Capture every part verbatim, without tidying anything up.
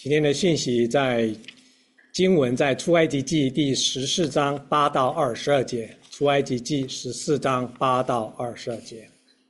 今天的信息在经文在出埃及记第十四章八到二十二节，出埃及记十四章八到二十二节。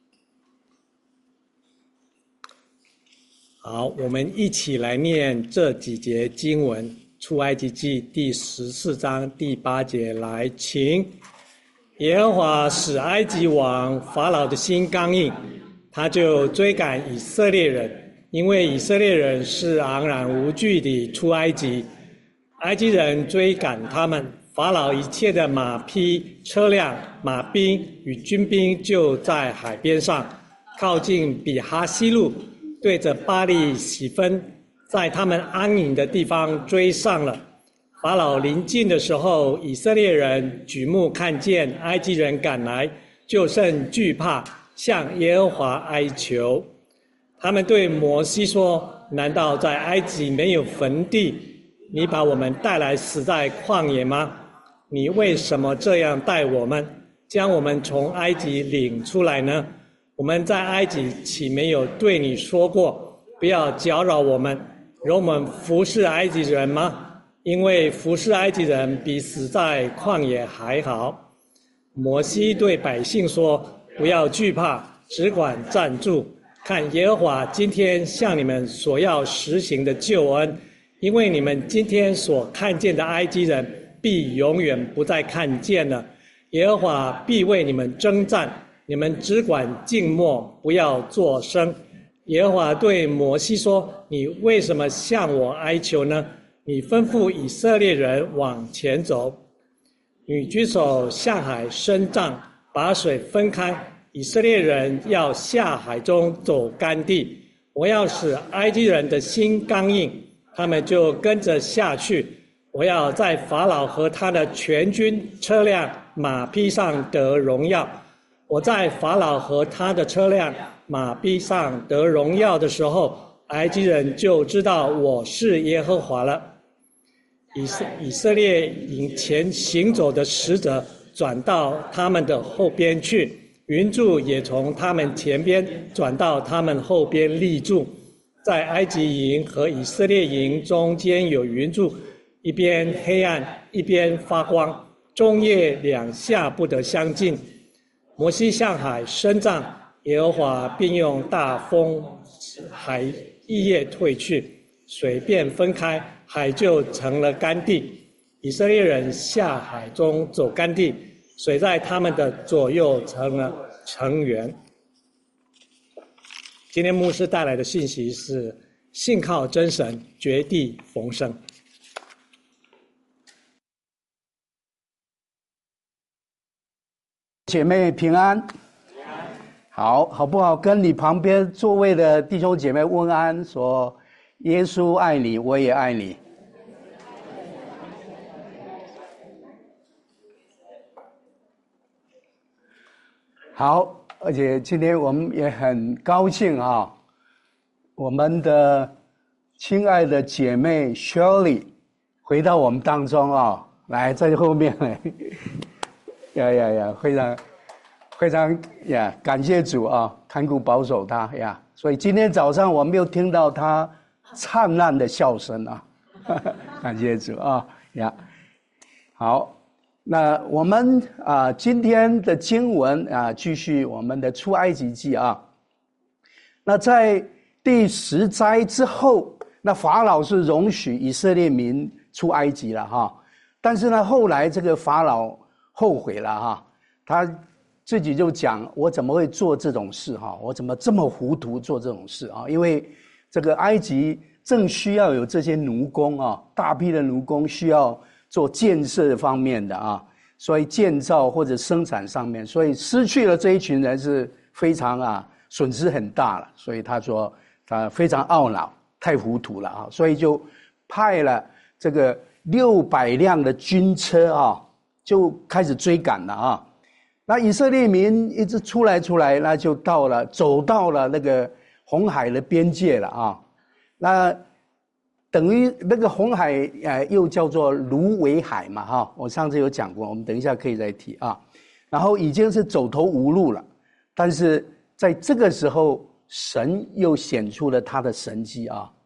好，我们一起来念这几节经文。出埃及记第十四章第八节，来，请。耶和华使埃及王法老的心刚硬，他就追赶以色列人，因为以色列人是昂然无惧地出埃及。埃及人追赶他们，法老一切的马匹、车辆、马兵与军兵就在海边上，靠近比哈西路，对着巴力喜分，在他们安营的地方追上了。法老临近的时候，以色列人举目看见埃及人赶来，就甚惧怕，向耶和华哀求。他们对摩西说：难道在埃及没有坟地？你把我们带来死在旷野吗？你为什么这样待我们，将我们从埃及领出来呢？我们在埃及岂没有对你说过，不要搅扰我们，容我们服侍埃及人吗？因为服侍埃及人比死在旷野还好。摩西对百姓说：不要惧怕，只管站住，看耶和华今天向你们所要实行的救恩。因为你们今天所看见的埃及人，必永远不再看见了。耶和华必为你们征战，你们只管静默，不要作声。耶和华对摩西说：你为什么向我哀求呢？你吩咐以色列人往前走。你举手向海伸杖，把水分开，以色列人要下海中走干地。我要使埃及人的心刚硬，他们就跟着下去。我要在法老和他的全军车辆马匹上得荣耀。我在法老和他的车辆马匹上得荣耀的时候，埃及人就知道我是耶和华了。以色以色列营前行走的使者转到他们的后边去，云柱也从他们前边转到他们后边立住。在埃及营和以色列营中间有云柱，一边黑暗，一边发光，中夜两下不得相近。摩西向海伸杖，耶和华并用大风海一夜退去，水便分开，海就成了干地。以色列人下海中走干地，水在他们的左右成了成圆。今天牧师带来的信息是信靠真神，绝地逢生。 姐妹平安，好好不好？跟你旁边座位的弟兄姐妹问安，说耶稣爱你，我也爱你。好，而且今天我们也很高兴啊，我们的亲爱的姐妹 Shirley 回到我们当中啊，来在后面来，呀呀呀，非常非常呀，感谢主啊，看顾保守她呀，所以今天早上我没有听到她灿烂的笑声啊，感谢主啊呀，好。那我们啊、呃，今天的经文啊、呃，继续我们的出埃及记啊。那在第十灾之后，那法老是容许以色列民出埃及了哈。但是呢，后来这个法老后悔了哈，他自己就讲：我怎么会做这种事哈？我怎么这么糊涂做这种事啊？因为这个埃及正需要有这些奴工啊，大批的奴工需要做建设方面的啊，所以建造或者生产上面，所以失去了这一群人是非常啊损失很大了。所以他说他非常懊恼，太糊涂了啊，所以就派了这个六百辆的军车啊，就开始追赶了啊。那以色列民一直出来出来，那就到了走到了那个红海的边界了啊。那等于那个红海呃又叫做芦苇海嘛哈，我上次有讲过，我们等一下可以再提啊。然后已经是走投无路了，但是在这个时候神又显出了他的神迹啊，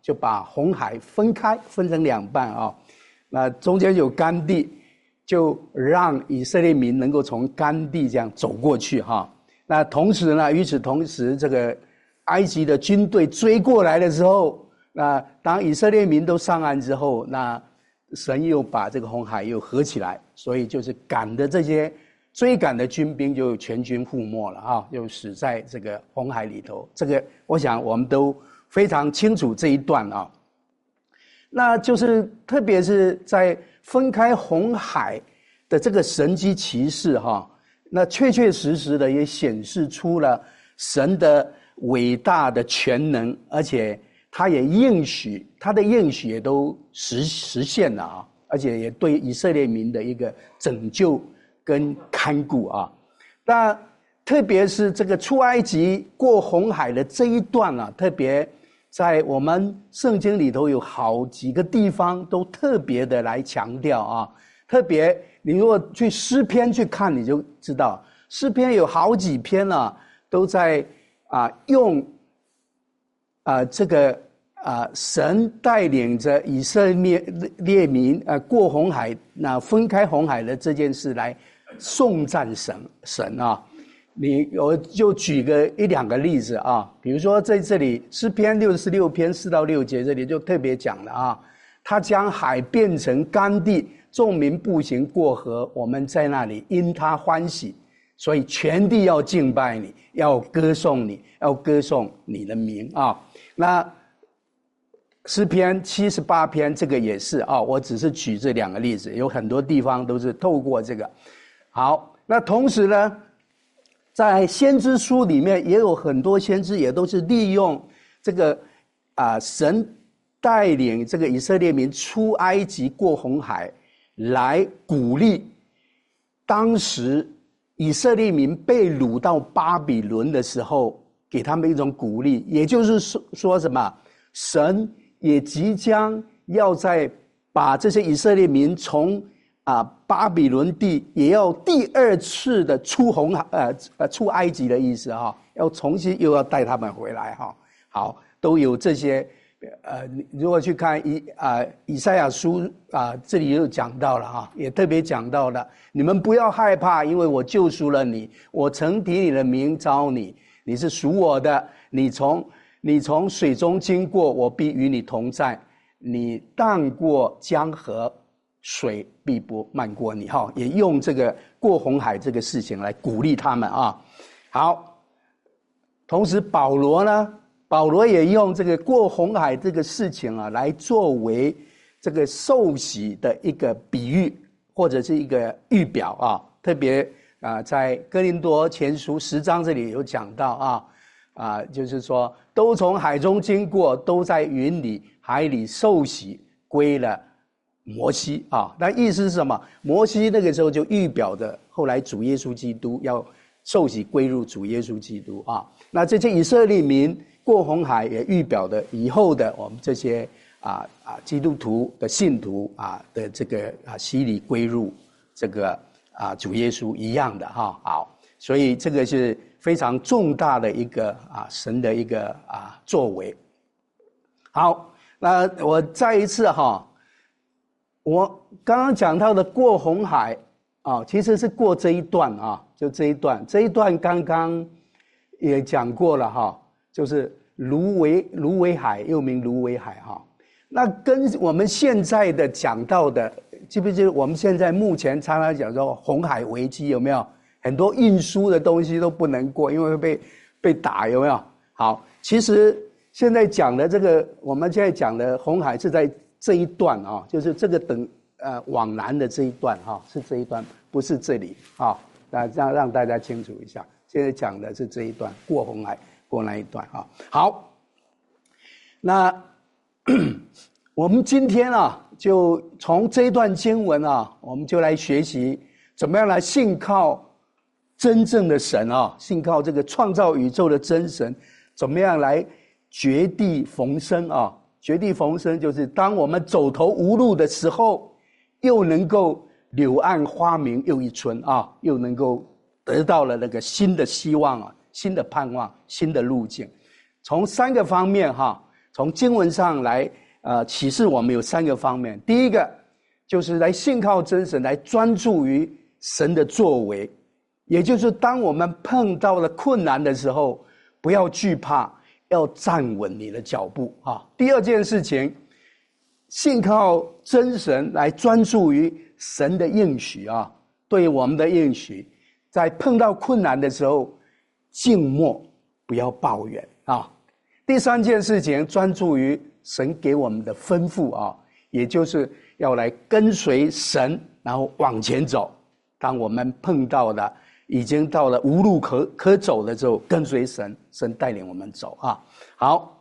就把红海分开，分成两半啊。那中间有干地，就让以色列民能够从干地这样走过去哈。那同时呢，与此同时，这个埃及的军队追过来的时候，那当以色列民都上岸之后，那神又把这个红海又合起来，所以就是赶的这些追赶的军兵就全军覆没了啊，就死在这个红海里头。这个我想我们都非常清楚这一段啊。那就是特别是在分开红海的这个神迹奇事哈，那确确实实的也显示出了神的伟大的全能，而且他也应许，他的应许也都实实现了啊，而且也对以色列民的一个拯救跟看顾啊。那特别是这个出埃及过红海的这一段啊，特别在我们圣经里头有好几个地方都特别的来强调啊。特别你如果去诗篇去看，你就知道诗篇有好几篇啊，都在啊用啊这个啊神带领着以色列列民啊过红海，那分开红海的这件事来颂赞神神啊。你我就举个一两个例子啊，比如说在这里诗篇六十六篇四到六节这里就特别讲了啊，他将海变成干地，众民步行过河，我们在那里因他欢喜，所以全地要敬拜你，要歌颂你，要歌颂你的名啊。那诗篇七十八篇这个也是啊，我只是举这两个例子，有很多地方都是透过这个。好，那同时呢，在先知书里面也有很多先知也都是利用这个啊神带领这个以色列民出埃及过红海来鼓励当时以色列民被掳到巴比伦的时候，给他们一种鼓励，也就是说说什么，神也即将要在把这些以色列民从啊，巴比伦地也要第二次的出红海，呃呃出埃及的意思哈，要重新又要带他们回来哈。好，都有这些，呃，如果去看以啊、呃、以赛亚书啊、呃，这里又讲到了哈，也特别讲到了，你们不要害怕，因为我救赎了你，我曾提你的名召你，你是属我的，你从你从水中经过，我必与你同在，你荡过江河，水必不漫过你哈，也用这个过红海这个事情来鼓励他们啊。好，同时保罗呢，保罗也用这个过红海这个事情啊，来作为这个受洗的一个比喻或者是一个预表啊。特别啊，在哥林多前书十章这里有讲到啊啊，就是说都从海中经过，都在云里海里受洗归了摩西啊。那意思是什么？摩西那个时候就预表着后来主耶稣基督要受洗归入主耶稣基督啊。那这些以色列民过红海也预表的以后的我们这些啊啊基督徒的信徒啊的这个啊洗礼归入这个啊主耶稣一样的哈。好，所以这个是非常重大的一个啊神的一个啊作为。好，那我再一次哈。我刚刚讲到的过红海啊，其实是过这一段啊，就这一段，这一段刚刚也讲过了哈，就是芦苇芦苇海，又名芦苇海哈。那跟我们现在的讲到的，记不记得我们现在目前常常讲说红海危机有没有？很多运输的东西都不能过，因为会被被打，有没有？好，其实现在讲的这个，我们现在讲的红海是在这一段啊，就是这个等呃往南的这一段哈，是这一段，不是这里啊，那让让大家清楚一下。现在讲的是这一段过红海过那一段啊。好，那我们今天啊，就从这一段经文啊，我们就来学习怎么样来信靠真正的神啊，信靠这个创造宇宙的真神，怎么样来绝地逢生啊。绝地逢生就是当我们走投无路的时候，又能够柳暗花明又一村啊，又能够得到了那个新的希望啊，新的盼望，新的路径。从三个方面哈， 从经文上来呃启示我们有三个方面。第一个就是来信靠真神，来专注于神的作为，也就是当我们碰到了困难的时候，不要惧怕，要站稳你的脚步啊。第二件事情，信靠真神，来专注于神的应许啊，对我们的应许，在碰到困难的时候，静默，不要抱怨啊。第三件事情，专注于神给我们的吩咐啊，也就是要来跟随神，然后往前走。当我们碰到了已经到了无路可可走的时候，跟随神，神带领我们走啊。好，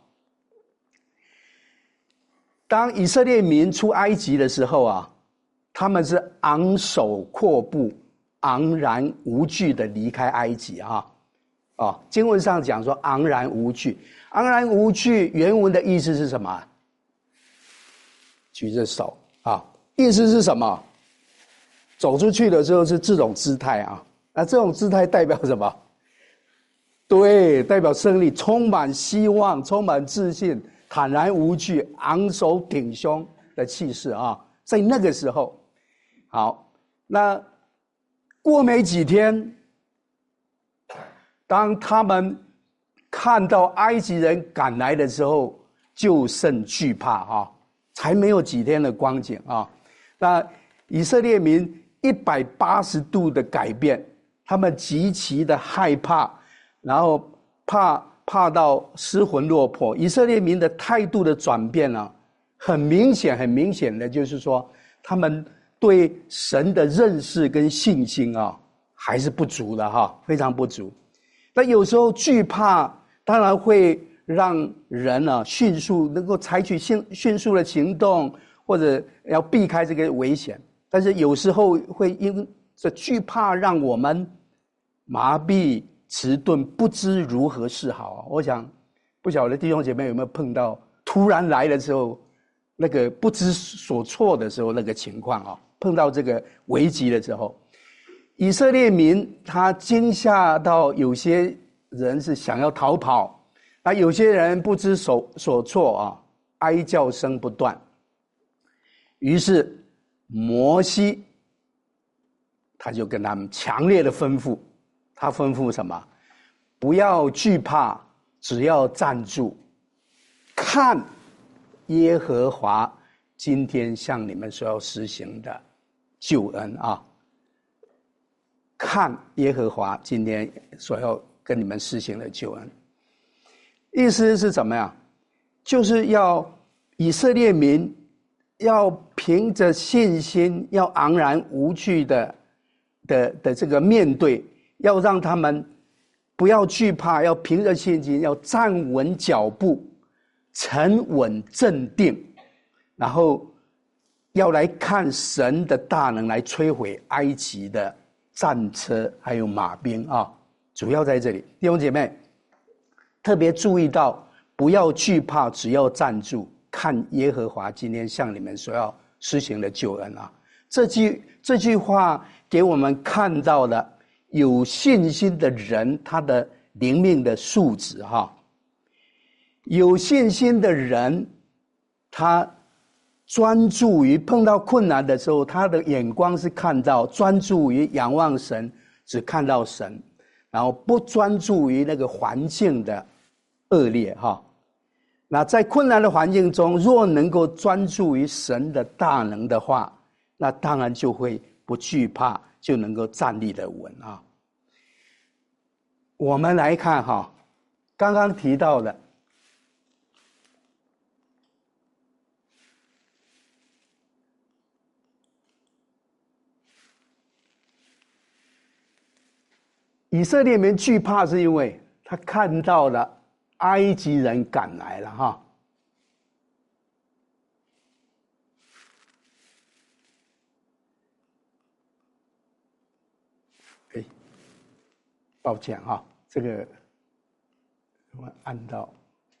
当以色列民出埃及的时候啊，他们是昂首阔步、昂然无惧的离开埃及啊。哦，经文上讲说昂然无惧，昂然无惧原文的意思是什么？举着手啊，意思是什么？走出去的时候是这种姿态啊，那这种姿态代表什么？对，代表胜利，充满希望，充满自信，坦然无惧，昂首挺胸的气势啊！在那个时候，好，那过没几天，当他们看到埃及人赶来的时候，就甚惧怕啊！才没有几天的光景啊，那以色列民一百八十度的改变，他们极其的害怕，然后怕怕到失魂落魄。以色列民的态度的转变啊，很明显很明显的就是说，他们对神的认识跟信心啊还是不足的哈，非常不足。那有时候惧怕当然会让人啊迅速能够采取迅迅速的行动，或者要避开这个危险。但是有时候会因这惧怕让我们麻痹迟钝，不知如何是好。我想不晓得弟兄姐妹有没有碰到突然来的时候，那个不知所措的时候那个情况啊，碰到这个危机的时候，以色列民他惊吓到有些人是想要逃跑，那有些人不知所所措啊，哀叫声不断。于是摩西他就跟他们强烈的吩咐，他吩咐什么？不要惧怕，只要站住，看耶和华今天向你们所要施行的救恩啊！看耶和华今天所要跟你们施行的救恩，意思是怎么样？就是要以色列民要凭着信心，要昂然无惧的的的这个面对，要让他们不要惧怕，要凭着信心，要站稳脚步，沉稳镇定，然后要来看神的大能来摧毁埃及的战车还有马兵啊！主要在这里，弟兄姐妹特别注意到，不要惧怕，只要站住。看耶和华今天向你们所要施行的救恩啊！这句这句话给我们看到了有信心的人他的灵命的素质哈。有信心的人，他专注于碰到困难的时候，他的眼光是看到专注于仰望神，只看到神，然后不专注于那个环境的恶劣哈。那在困难的环境中，若能够专注于神的大能的话，那当然就会不惧怕，就能够站立得稳啊。我们来看哈，刚刚提到的以色列民惧怕，是因为他看到了埃及人赶来了哈。哎，抱歉哈，这个我按到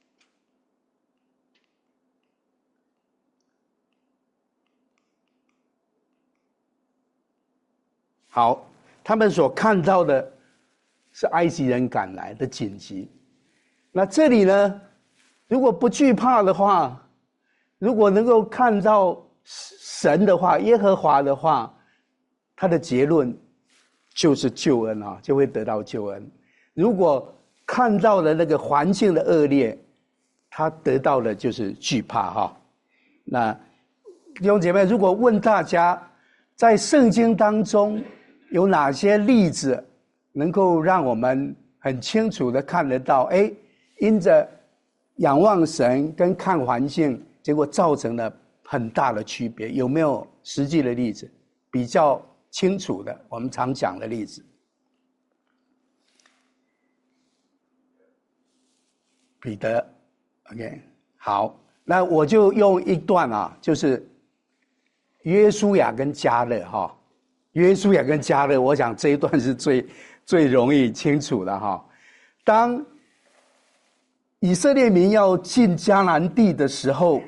好，他们所看到的是埃及人赶来的紧急。那这里呢， 如果不惧怕的话，如果能够看到神的话，耶和华的话，他的结论就是救恩啊，就会得到救恩。如果看到了那个环境的恶劣，他得到的就是惧怕哈。那弟兄姐妹，如果问大家，在圣经当中有哪些例子能够让我们很清楚的看得到，哎，因着仰望神跟看环境，结果造成了很大的区别，有没有实际的例子？比较清楚的，我们常讲的例子。彼得 ，OK， 好，那我就用一段啊，就是约书亚跟迦勒哈，约书亚跟迦勒，我想这一段是最最容易清楚的哈。当以色列民要进迦南地的时候，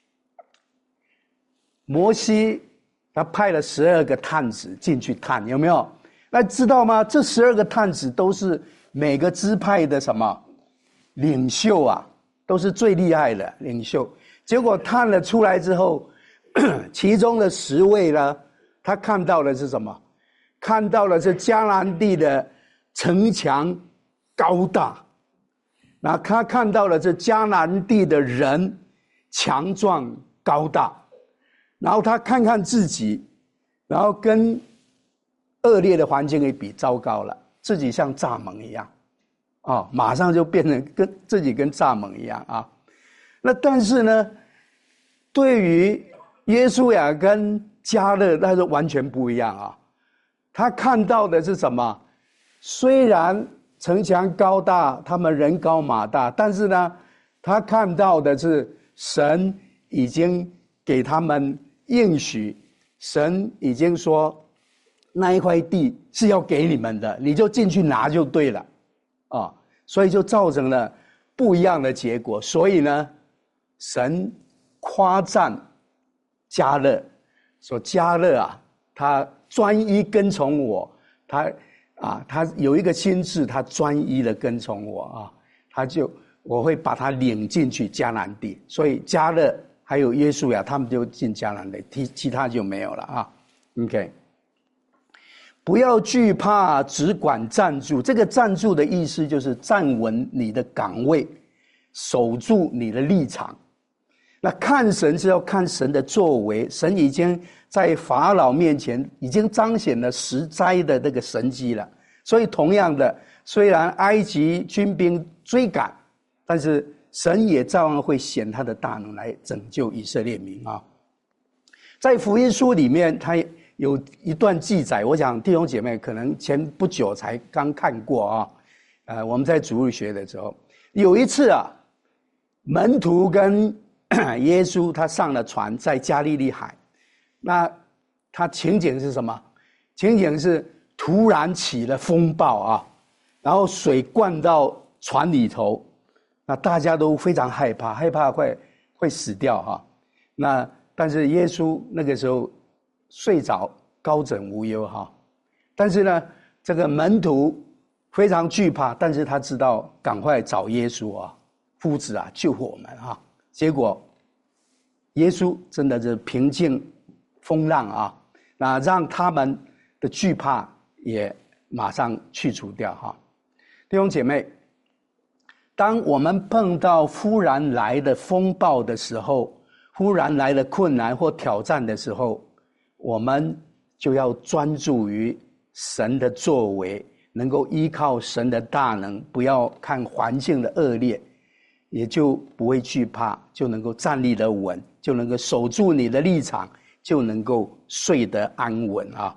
摩西他派了十二个探子进去探，有没有？那知道吗？这十二个探子都是每个支派的什么领袖啊，都是最厉害的领袖。结果探了出来之后，其中的十位呢，他看到的是什么？看到的是迦南地的城墙高大，然后他看到的是迦南地的人强壮高大，然后他看看自己，然后跟恶劣的环境一比，糟糕了，自己像蚱蜢一样，哦，马上就变成跟自己跟蚱蜢一样啊。那但是呢，对于约书亚跟迦勒，那是完全不一样啊。他看到的是什么？虽然城墙高大，他们人高马大，但是呢，他看到的是神已经给他们应许，神已经说那一块地是要给你们的，你就进去拿就对了啊。所以就造成了不一样的结果。所以呢，神夸赞迦勒，说迦勒啊，他专一跟从我，他啊，他有一个心志，他专一的跟从我啊，他就我会把他领进去迦南地。所以迦勒还有约书亚他们就进迦南地，其其他就没有了啊。OK， 不要惧怕，只管站住。这个站住的意思就是站稳你的岗位，守住你的立场。那看神是要看神的作为，神已经在法老面前已经彰显了十灾的这个神迹了。所以同样的，虽然埃及军兵追赶，但是神也照样会显他的大能来拯救以色列民啊。在福音书里面，他有一段记载，我想弟兄姐妹可能前不久才刚看过啊。呃，我们在主日学的时候，有一次啊，门徒跟耶稣他上了船，在加利利海。那他情景是什么？情景是突然起了风暴啊，然后水灌到船里头，那大家都非常害怕，害怕会会死掉哈。那但是耶稣那个时候睡着，高枕无忧哈。但是呢，这个门徒非常惧怕，但是他知道赶快找耶稣啊，夫子啊，救我们哈。结果耶稣真的是平静风浪啊，那让他们的惧怕也马上去除掉哈。弟兄姐妹，当我们碰到忽然来的风暴的时候，忽然来的困难或挑战的时候，我们就要专注于神的作为，能够依靠神的大能，不要看环境的恶劣，也就不会惧怕，就能够站立得稳，就能够守住你的立场，就能够睡得安稳啊。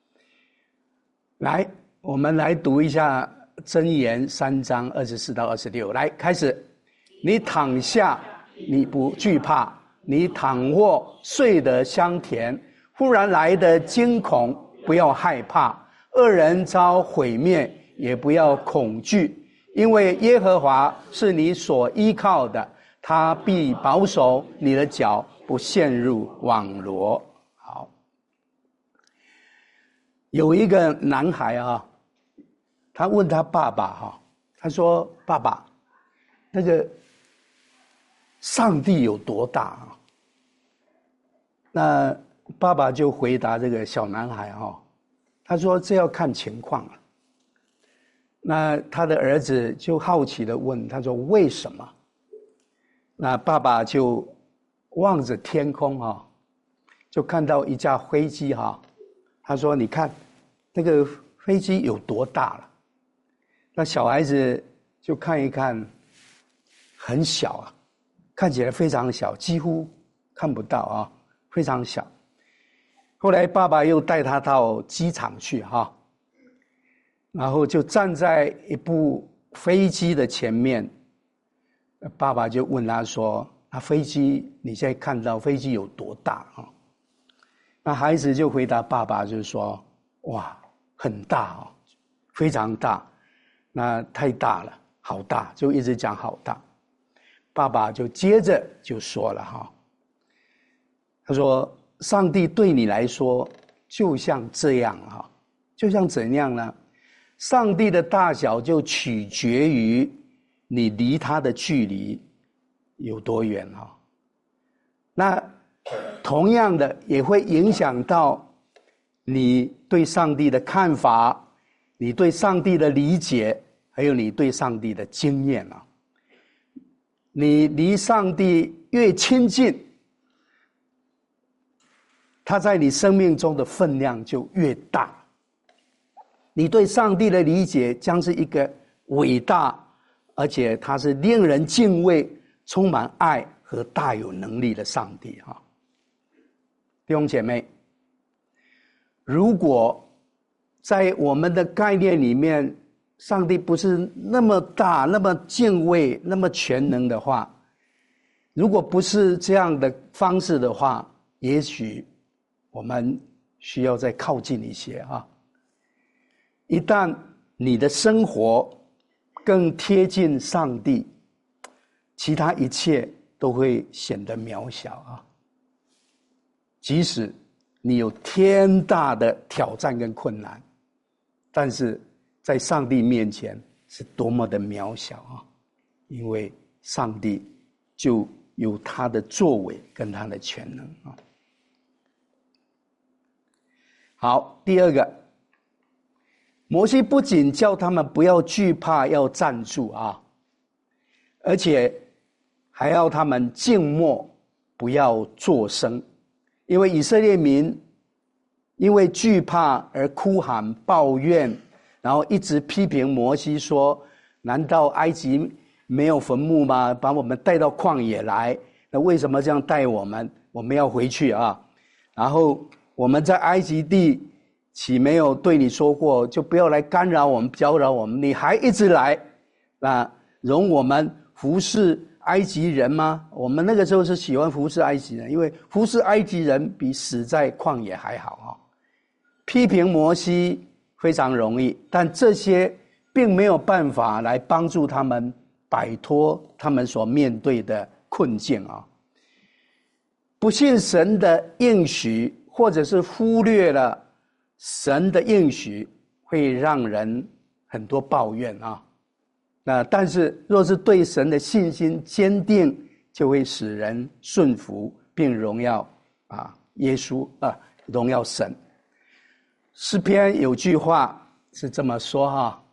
来，我们来读一下箴言三章二十四到二十六。来，开始。你躺下，你不惧怕；你躺卧，睡得香甜。忽然来的惊恐，不要害怕；恶人遭毁灭，也不要恐惧。因为耶和华是你所依靠的，他必保守你的脚不陷入网罗。好，有一个男孩啊，他问他爸爸哈，他说：“爸爸，那个上帝有多大啊？那爸爸就回答这个小男孩哈、哦，他说这要看情况啊。那他的儿子就好奇的问，他说为什么？那爸爸就望着天空哈、哦，就看到一架飞机哈、哦，他说你看那个飞机有多大了？那小孩子就看一看，很小啊，看起来非常小，几乎看不到啊，非常小。后来爸爸又带他到机场去哈，然后就站在一部飞机的前面，爸爸就问他说：“那飞机你现在看到飞机有多大啊？”那孩子就回答爸爸就是说：“哇，很大哦，非常大。”那太大了，好大，就一直讲好大。爸爸就接着就说了哈，他说上帝对你来说就像这样哈，就像怎样呢？上帝的大小就取决于你离他的距离有多远哈。那同样的也会影响到你对上帝的看法，你对上帝的理解，还有你对上帝的经验啊。你离上帝越亲近，他在你生命中的分量就越大。你对上帝的理解将是一个伟大，而且他是令人敬畏、充满爱和大有能力的上帝啊。弟兄姐妹，如果在我们的概念里面，上帝不是那么大、那么敬畏、那么全能的话，如果不是这样的方式的话，也许我们需要再靠近一些啊。一旦你的生活更贴近上帝，其他一切都会显得渺小啊。即使你有天大的挑战跟困难，但是在上帝面前是多么的渺小啊！因为上帝就有他的作为跟他的全能啊。好，第二个，摩西不仅叫他们不要惧怕，要站住啊，而且还要他们静默，不要作声，因为以色列民因为惧怕而哭喊抱怨，然后一直批评摩西说，难道埃及没有坟墓吗？把我们带到旷野来，那为什么这样带我们？我们要回去啊。然后我们在埃及地岂没有对你说过，就不要来干扰我们、搅扰我们，你还一直来，那容我们服侍埃及人吗？我们那个时候是喜欢服侍埃及人，因为服侍埃及人比死在旷野还好啊。批评摩西非常容易，但这些并没有办法来帮助他们摆脱他们所面对的困境啊。不信神的应许，或者是忽略了神的应许，会让人很多抱怨啊。那但是若是对神的信心坚定，就会使人顺服，并荣耀啊耶稣啊，荣耀神。诗篇有句话是这么说哈，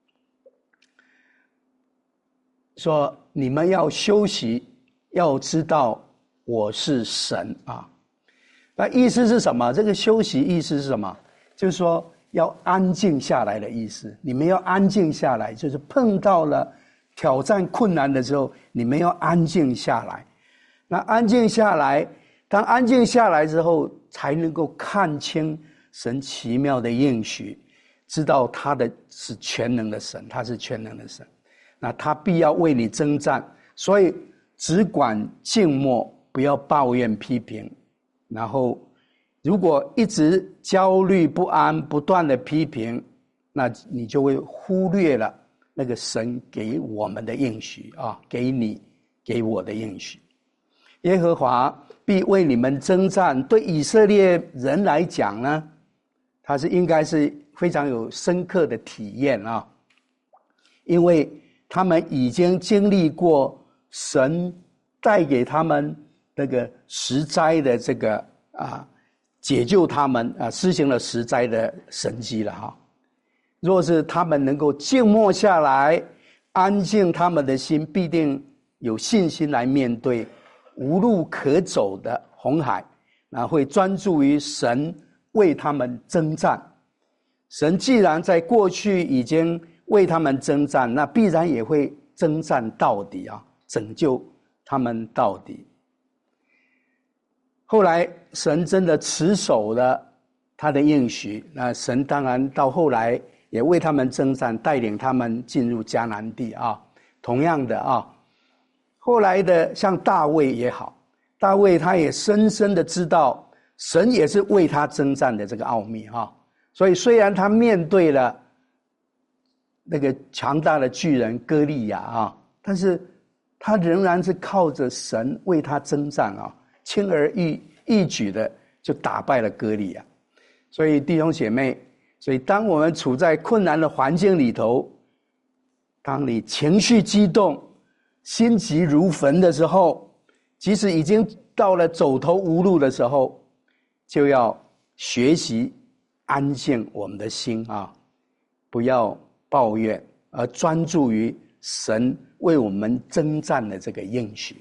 说你们要休息，要知道我是神啊。那意思是什么？这个休息意思是什么？就是说要安静下来的意思。你们要安静下来，就是碰到了挑战困难的时候，你们要安静下来。那安静下来，当安静下来之后，才能够看清神奇妙的应许，知道他的是全能的神，他是全能的神，那他必要为你征战，所以只管静默，不要抱怨批评。然后如果一直焦虑不安，不断的批评，那你就会忽略了那个神给我们的应许啊，给你给我的应许。耶和华必为你们征战。对以色列人来讲呢，他是应该是非常有深刻的体验啊，因为他们已经经历过神带给他们那个十灾的这个啊，解救他们啊，施行了十灾的神迹了哈。若是他们能够静默下来，安静他们的心，必定有信心来面对无路可走的红海，那会专注于神为他们征战。神既然在过去已经为他们征战，那必然也会征战到底啊，拯救他们到底。后来神真的持守了他的应许，那神当然到后来也为他们征战，带领他们进入迦南地啊。同样的啊，后来的像大卫也好，大卫他也深深的知道神也是为他征战的这个奥秘啊。所以虽然他面对了那个强大的巨人歌利亚啊，但是他仍然是靠着神为他征战啊，轻而易易举的就打败了歌利亚。所以弟兄姐妹，所以当我们处在困难的环境里头，当你情绪激动，心急如焚的时候，即使已经到了走投无路的时候，就要学习安静我们的心啊，不要抱怨，而专注于神为我们征战的这个应许。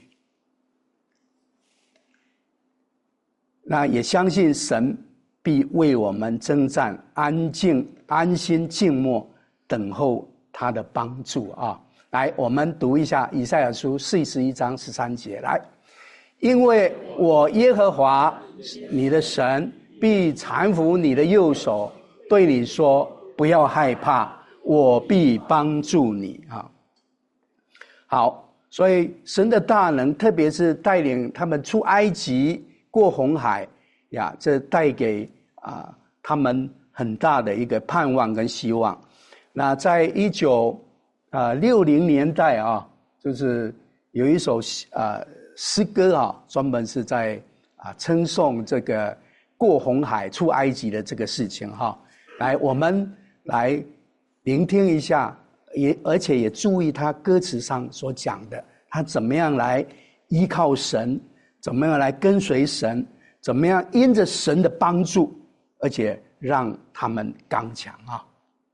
那也相信神必为我们征战，安静安心静默等候他的帮助啊！来，我们读一下以赛亚书四十一章十三节。来，因为我耶和华你的神必搀扶你的右手，对你说：不要害怕，我必帮助你啊！好，所以神的大能，特别是带领他们出埃及、过红海呀，这带给啊他们很大的一个盼望跟希望。那在一九啊六零年代啊，就是有一首啊诗歌啊，专门是在啊称颂这个过红海出埃及的这个事情哈。来，我们来聆听一下，也而且也注意他歌词上所讲的，他怎么样来依靠神，怎么样来跟随神，怎么样因着神的帮助，而且让他们刚强啊。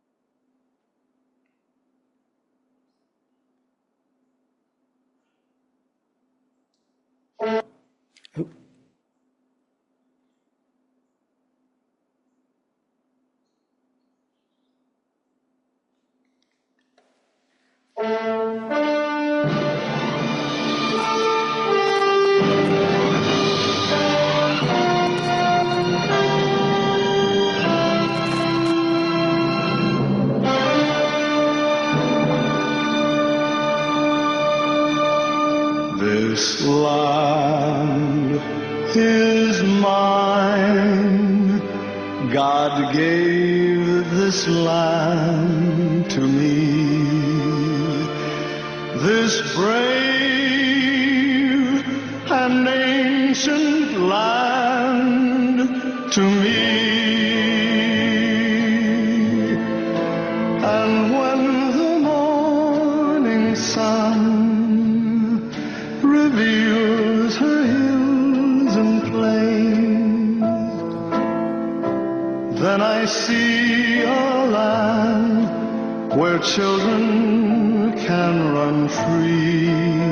This land is mine. God gave this land to me. This brave and ancient land to me. And when the morning sun reveals her hills and plains, then I see a land where children can run free.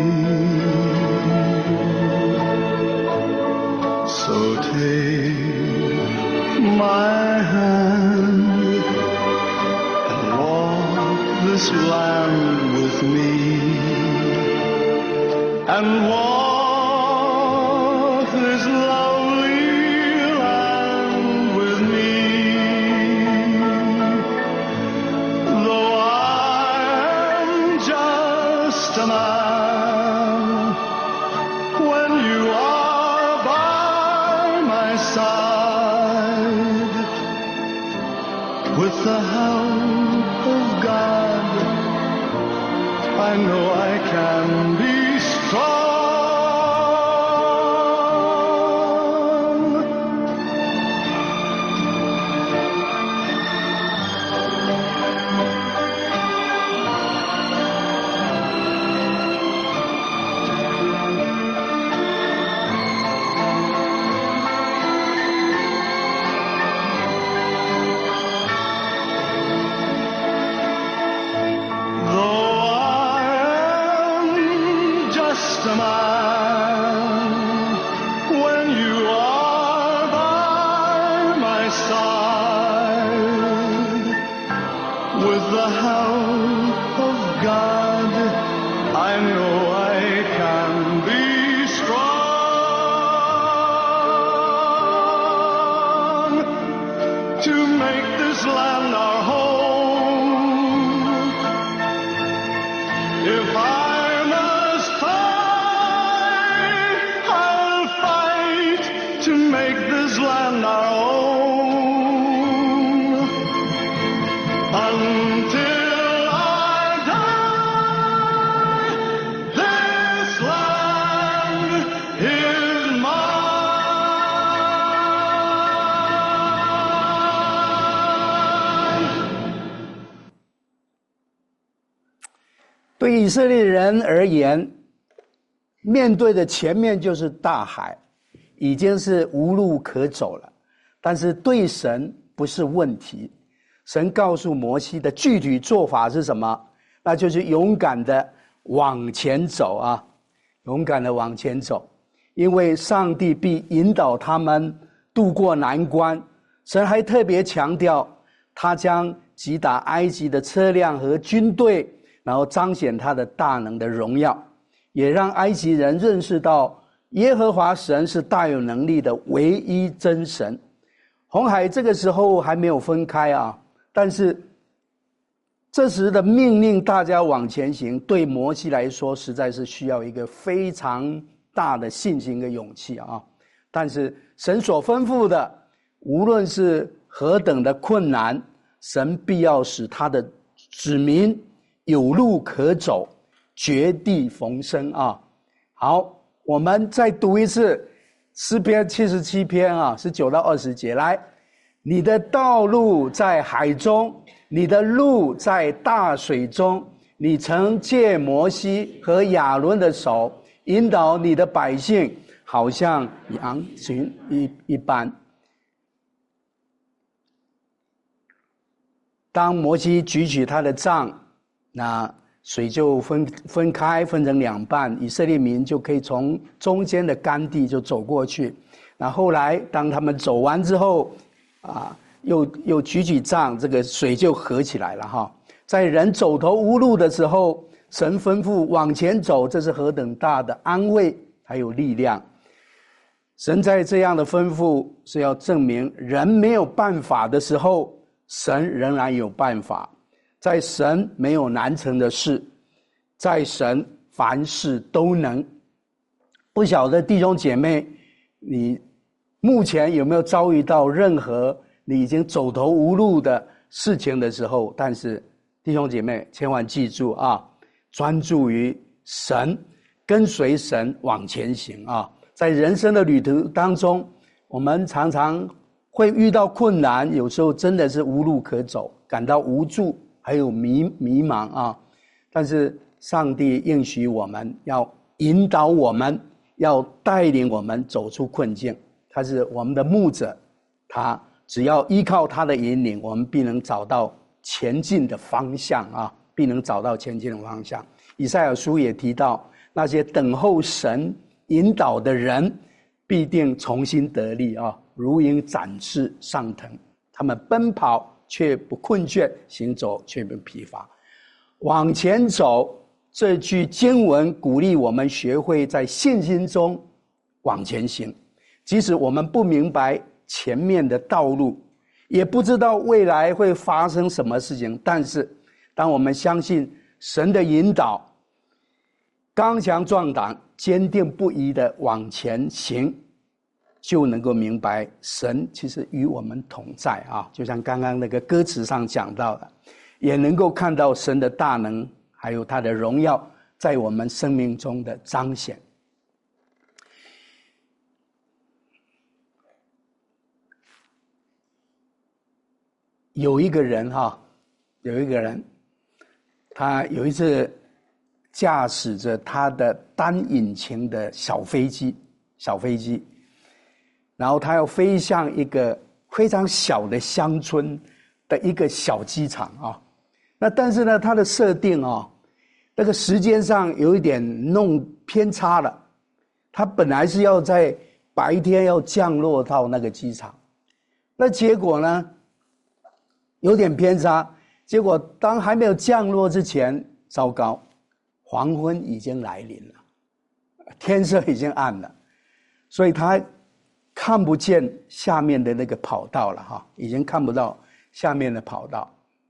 So take my hand and walk this land with me, and walk this lovely land with me. Though I am just a man, when you are by my side, with the help of God, I know I can be strong. just a man when you are by my side. With the help of God, I know I can be strong to make this land our home. If I must fight, I'll fight to make this land our own. Until I die, this land is mine. 对以色列人而言，面对的前面就是大海，已经是无路可走了。但是对神不是问题，神告诉摩西的具体做法是什么？那就是勇敢的往前走啊，勇敢的往前走，因为上帝必引导他们渡过难关。神还特别强调，他将击打埃及的车辆和军队，然后彰显他的大能的荣耀，也让埃及人认识到耶和华神是大有能力的唯一真神。红海这个时候还没有分开啊，但是这时的命令大家往前行，对摩西来说实在是需要一个非常大的信心跟勇气啊。但是神所吩咐的，无论是何等的困难，神必要使他的子民有路可走，绝地逢生啊。好，我们再读一次诗篇七十七篇啊，十九到二十节来。你的道路在海中，你的路在大水中，你曾借摩西和亚伦的手引导你的百姓，好像羊群一一般。当摩西举起他的杖，那水就分分开，分成两半，以色列民就可以从中间的干地就走过去。那后来当他们走完之后啊，又又举起杖，这个水就合起来了哈。在人走投无路的时候，神吩咐往前走，这是何等大的安慰还有力量。神在这样的吩咐是要证明人没有办法的时候，神仍然有办法。在神没有难成的事，在神凡事都能。不晓得弟兄姐妹，你目前有没有遭遇到任何你已经走投无路的事情的时候？但是弟兄姐妹千万记住啊，专注于神，跟随神往前行啊。在人生的旅途当中，我们常常会遇到困难，有时候真的是无路可走，感到无助还有迷迷茫啊。但是上帝应许我们要引导我们，要带领我们走出困境。他是我们的牧者，他只要依靠他的引领，我们必能找到前进的方向啊，必能找到前进的方向。以赛亚书也提到，那些等候神引导的人必定重新得力啊，如鹰展翅上腾，他们奔跑却不困倦，行走却不疲乏。往前走这句经文鼓励我们学会在信心中往前行，即使我们不明白前面的道路，也不知道未来会发生什么事情，但是当我们相信神的引导，刚强壮胆，坚定不移的往前行，就能够明白神其实与我们同在啊！就像刚刚那个歌词上讲到的，也能够看到神的大能，还有他的荣耀在我们生命中的彰显。有一个人哈，有一个人，他有一次驾驶着他的单引擎的小飞机，小飞机，然后他要飞向一个非常小的乡村的一个小机场啊。那但是呢，他的设定啊， 那个时间上有一点弄偏差了。他本来是要在白天要降落到那个机场，那结果呢有点偏差，结果当还没有降落之前，糟糕，黄昏已经来临了，天色已经暗了，所以他看不见下面的那个跑道了哈，已经看不到下面的跑道，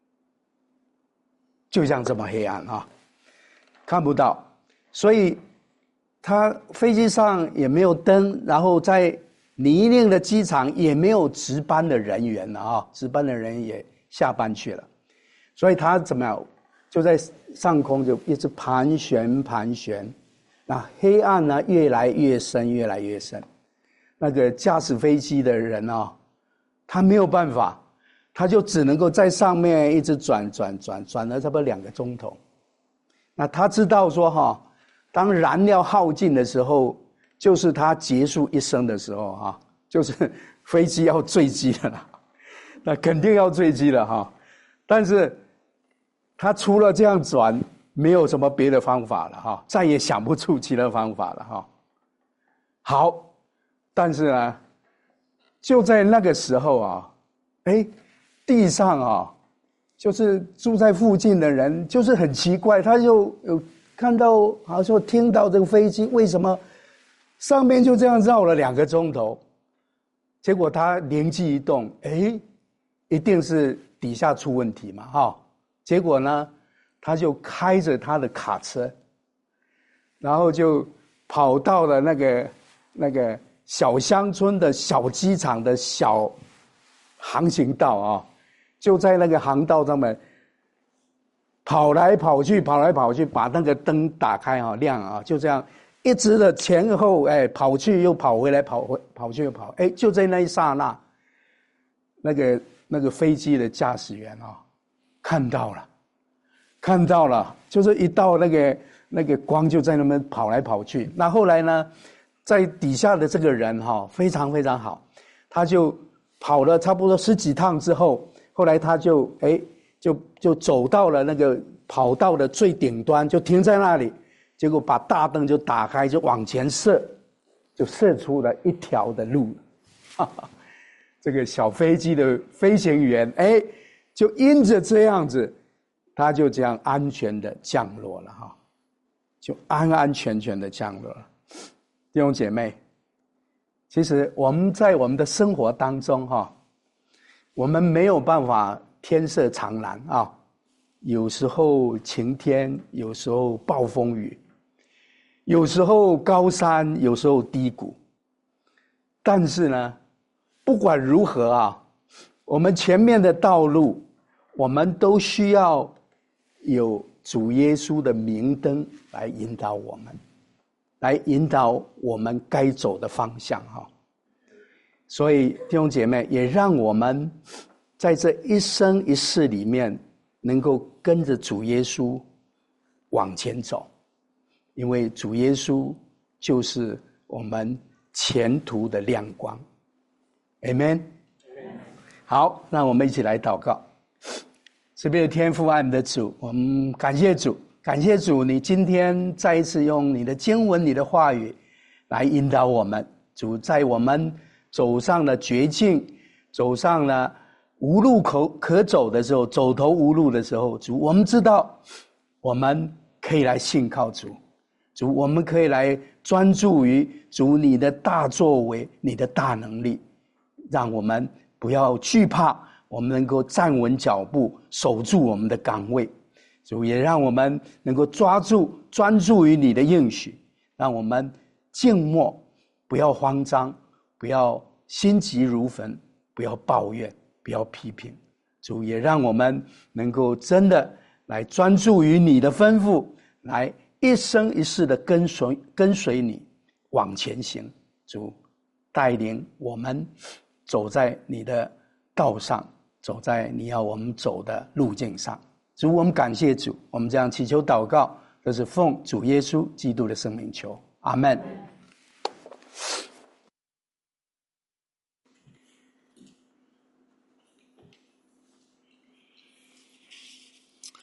就像这么黑暗啊，看不到，所以他飞机上也没有灯，然后在泥泞的机场也没有值班的人员了啊，值班的人也下班去了，所以他怎么样，就在上空就一直盘旋盘旋，那黑暗呢越来越深越来越深，那个驾驶飞机的人啊，他没有办法，他就只能够在上面一直转转转转了差不多两个钟头。那他知道说哈，当燃料耗尽的时候，就是他结束一生的时候哈，就是飞机要坠机了啦，那肯定要坠机了哈。但是他除了这样转，没有什么别的方法了哈，再也想不出其他方法了哈。好，但是呢，就在那个时候啊，哎，地上啊，就是住在附近的人，就是很奇怪，他就有看到，好像听到这个飞机为什么上面就这样绕了两个钟头，结果他灵机一动，哎，一定是底下出问题嘛，哈。结果呢，他就开着他的卡车，然后就跑到了那个那个小乡村的小机场的小航行道啊，就在那个航道上面跑来跑去，跑来跑去，把那个灯打开啊，亮啊，就这样一直的前后哎跑去又跑回来，跑回跑去又跑，哎，就在那一刹那，那个那个飞机的驾驶员啊，看到了，看到了，就是一到那个那个光就在那边跑来跑去。那后来呢，在底下的这个人哈，非常非常好，他就跑了差不多十几趟之后，后来他就哎就就走到了那个跑道的最顶端，就停在那里，结果把大灯就打开，就往前射，就射出了一条的路。哈哈，这个小飞机的飞行员哎。就因着这样子，他就这样安全的降落了哈，就安安全全的降落了。弟兄姐妹，其实我们在我们的生活当中哈，我们没有办法天色常蓝啊，有时候晴天，有时候暴风雨，有时候高山，有时候低谷。但是呢，不管如何啊，我们前面的道路，我们都需要有主耶稣的明灯来引导我们，来引导我们该走的方向哈。所以弟兄姐妹，也让我们在这一生一世里面，能够跟着主耶稣往前走，因为主耶稣就是我们前途的亮光。Amen。好，那我们一起来祷告。慈悲的天父，爱我们的主，我们感谢主，感谢主，你今天再一次用你的经文、你的话语来引导我们。主，在我们走上了绝境，走上了无路可可走的时候，走投无路的时候，主，我们知道我们可以来信靠主，主，我们可以来专注于主你的大作为，你的大能力，让我们不要惧怕，我们能够站稳脚步，守住我们的岗位。主，也让我们能够抓住专注于你的应许，让我们静默，不要慌张，不要心急如焚，不要抱怨，不要批评。主，也让我们能够真的来专注于你的吩咐，来一生一世的跟随跟随你往前行。主，带领我们走在你的道上，走在你要我们走的路径上。主，我们感谢主，我们这样祈求祷告，都是奉主耶稣基督的圣名求，阿们。